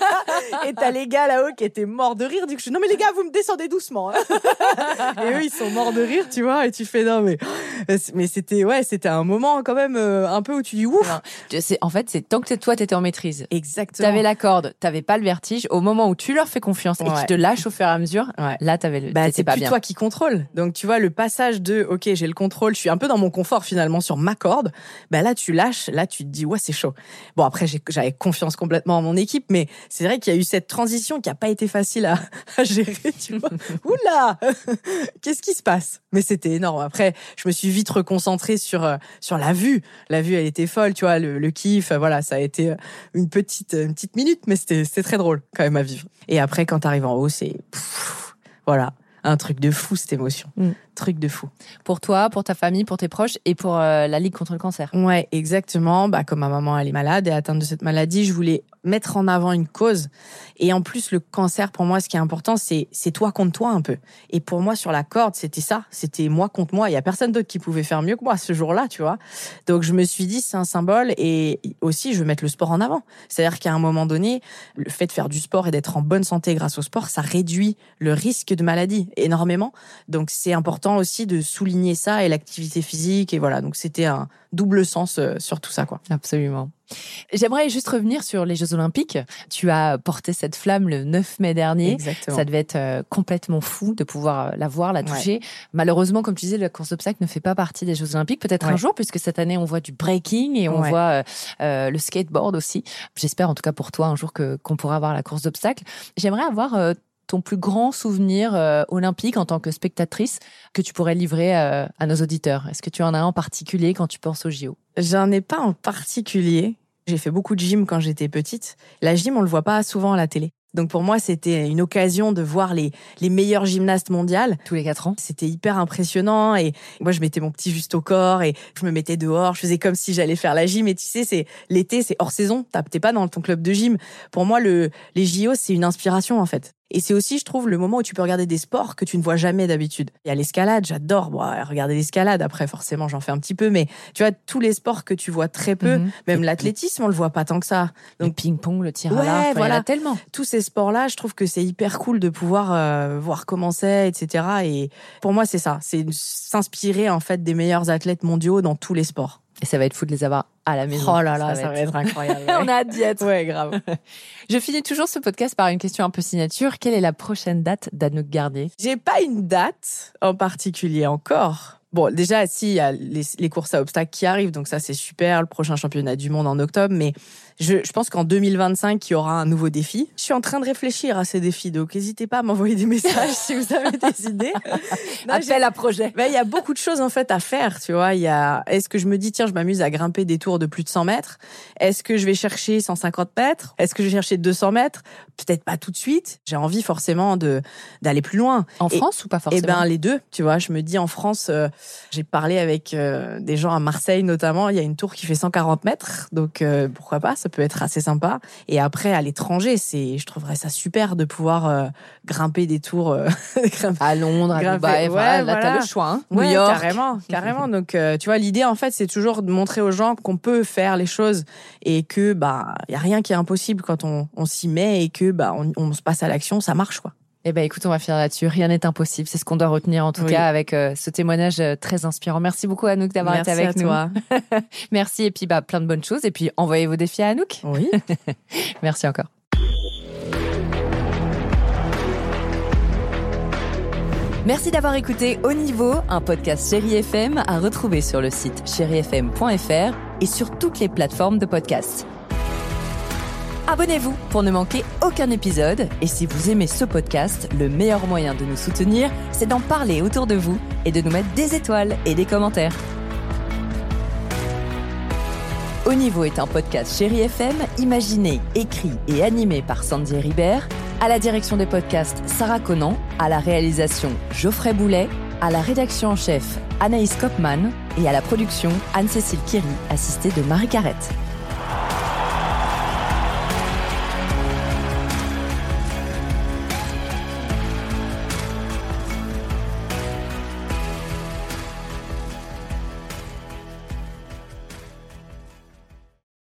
Et t'as les gars là-haut qui étaient morts de rire. Du coup, je dis, non mais les gars, vous me descendez doucement. Hein. Et eux, ils sont morts de rire, tu vois. Et tu fais non mais mais c'était ouais, c'était un moment quand même euh, un peu où tu dis ouf. C'est, en fait, c'est tant que toi t'étais en maîtrise. Exactement. T'avais la corde, t'avais pas le vertige. Au moment où tu leur fais confiance et ouais. qu'ils te lâchent au fur et à mesure, ouais. là t'avais le. Bah, c'est pas plus bien. toi qui contrôle. Donc tu vois le passage de ok, j'ai le contrôle, je suis un peu dans mon confort finalement sur ma corde. Bah là tu lâches, là tu te dis ouais c'est chaud. Bon après j'ai, j'avais confiance complètement en mon équipe, mais c'est vrai qu'il y a eu cette transition qui a pas été facile à, à gérer, tu vois. Oula, qu'est-ce qui se passe? Mais c'était énorme. Après, je me suis vite reconcentrée sur euh, sur la vue. La vue, elle était folle, tu vois. Le, le kiff, voilà, ça a été une petite une petite minute, mais c'était c'était très drôle quand même à vivre. Et après, quand t'arrives en haut, c'est pff, voilà. Un truc de fou, cette émotion. Mm. Truc de fou. Pour toi, pour ta famille, pour tes proches et pour euh, la Ligue contre le cancer. Ouais, exactement. Bah, comme ma maman, elle est malade et atteinte de cette maladie, je voulais mettre en avant une cause. Et en plus, le cancer, pour moi, ce qui est important, c'est, c'est toi contre toi un peu. Et pour moi, sur la corde, c'était ça. C'était moi contre moi. Il y a personne d'autre qui pouvait faire mieux que moi ce jour-là, tu vois. Donc, je me suis dit, c'est un symbole et aussi, je veux mettre le sport en avant. C'est-à-dire qu'à un moment donné, le fait de faire du sport et d'être en bonne santé grâce au sport, ça réduit le risque de maladie énormément. Donc, c'est important aussi de souligner ça et l'activité physique et voilà. Donc, c'était un double sens euh, sur tout ça, quoi. Absolument. J'aimerais juste revenir sur les Jeux Olympiques. Tu as porté cette flamme le neuf mai dernier. Exactement. Ça devait être euh, complètement fou de pouvoir la voir, la toucher. Ouais. Malheureusement, comme tu disais, la course d'obstacles ne fait pas partie des Jeux Olympiques. Peut-être ouais. un jour, puisque cette année, on voit du breaking et on ouais. voit euh, euh, le skateboard aussi. J'espère, en tout cas pour toi, un jour que, qu'on pourra voir la course d'obstacles. J'aimerais avoir... Euh, ton plus grand souvenir euh, olympique en tant que spectatrice que tu pourrais livrer euh, à nos auditeurs? Est-ce que tu en as un en particulier quand tu penses aux J O? J'en ai pas en particulier. J'ai fait beaucoup de gym quand j'étais petite. La gym, on le voit pas souvent à la télé. Donc pour moi, c'était une occasion de voir les, les meilleures gymnastes mondiales. Tous les quatre ans. C'était hyper impressionnant. Et moi, je mettais mon petit juste au corps et je me mettais dehors. Je faisais comme si j'allais faire la gym. Et tu sais, c'est l'été, c'est hors saison. T'es pas dans ton club de gym. Pour moi, le, les J O, c'est une inspiration, en fait. Et c'est aussi, je trouve, le moment où tu peux regarder des sports que tu ne vois jamais d'habitude. Il y a l'escalade, j'adore. Bon, regarder l'escalade, après, forcément, j'en fais un petit peu. Mais tu vois, tous les sports que tu vois très peu, mmh. même l'athlétisme, on le voit pas tant que ça. Donc, le ping-pong, le tir à l'arc, ouais, voilà. Il y en a tellement. Tous ces sports-là, je trouve que c'est hyper cool de pouvoir euh, voir comment c'est, et cetera. Et pour moi, c'est ça. C'est s'inspirer, en fait, des meilleurs athlètes mondiaux dans tous les sports. Et ça va être fou de les avoir à la maison. Oh là là, ça, ça va, être... être incroyable. Ouais. On a hâte d'y être. Ouais, grave. Je finis toujours ce podcast par une question un peu signature. Quelle est la prochaine date d'Anouk Garnier ? J'ai pas une date en particulier encore. Bon, déjà, si, il y a les, les courses à obstacles qui arrivent, donc ça, c'est super. Le prochain championnat du monde en octobre, mais je, je pense qu'en deux mille vingt-cinq, il y aura un nouveau défi. Je suis en train de réfléchir à ces défis, donc n'hésitez pas à m'envoyer des messages si vous avez des idées. Non, Appel à projet. Ben, il y a beaucoup de choses, en fait, à faire, tu vois. Il y a, est-ce que je me dis, tiens, je m'amuse à grimper des tours de plus de cent mètres? Est-ce que je vais chercher cent cinquante mètres? Est-ce que je vais chercher deux cents mètres? Peut-être pas tout de suite. J'ai envie, forcément, de, d'aller plus loin. En et, France ou pas forcément? Eh ben, les deux, tu vois. Je me dis, en France, euh, j'ai parlé avec euh, des gens à Marseille, notamment. Il y a une tour qui fait cent quarante mètres. Donc, euh, pourquoi pas? Ça peut être assez sympa. Et après, à l'étranger, c'est, je trouverais ça super de pouvoir euh, grimper des tours euh, à Londres, à Dubaï. Ouais, voilà, là, t'as le choix. Hein. New Ouais, York. Carrément, carrément. Donc, euh, tu vois, l'idée, en fait, c'est toujours de montrer aux gens qu'on peut faire les choses et que, bah, il y a rien qui est impossible quand on, on s'y met et que, bah, on, on se passe à l'action, ça marche, quoi. Eh ben, écoute, on va finir là-dessus. Rien n'est impossible. C'est ce qu'on doit retenir, en tout oui. cas, avec euh, ce témoignage euh, très inspirant. Merci beaucoup, Anouk, d'avoir Merci été avec à nous. Toi. Merci. Et puis, bah, plein de bonnes choses. Et puis, envoyez vos défis à Anouk. Oui. Merci encore. Merci d'avoir écouté Haut Niveau, un podcast Chérie F M à retrouver sur le site chérie f m point f r et sur toutes les plateformes de podcast. Abonnez-vous pour ne manquer aucun épisode. Et si vous aimez ce podcast, le meilleur moyen de nous soutenir, c'est d'en parler autour de vous et de nous mettre des étoiles et des commentaires. Haut Niveau est un podcast Chérie F M, imaginé, écrit et animé par Sandy Ribert. À la direction des podcasts, Sarah Conan. À la réalisation, Geoffrey Boulet. À la rédaction en chef, Anaïs Kopman. Et à la production, Anne-Cécile Kiry, assistée de Marie Carrette.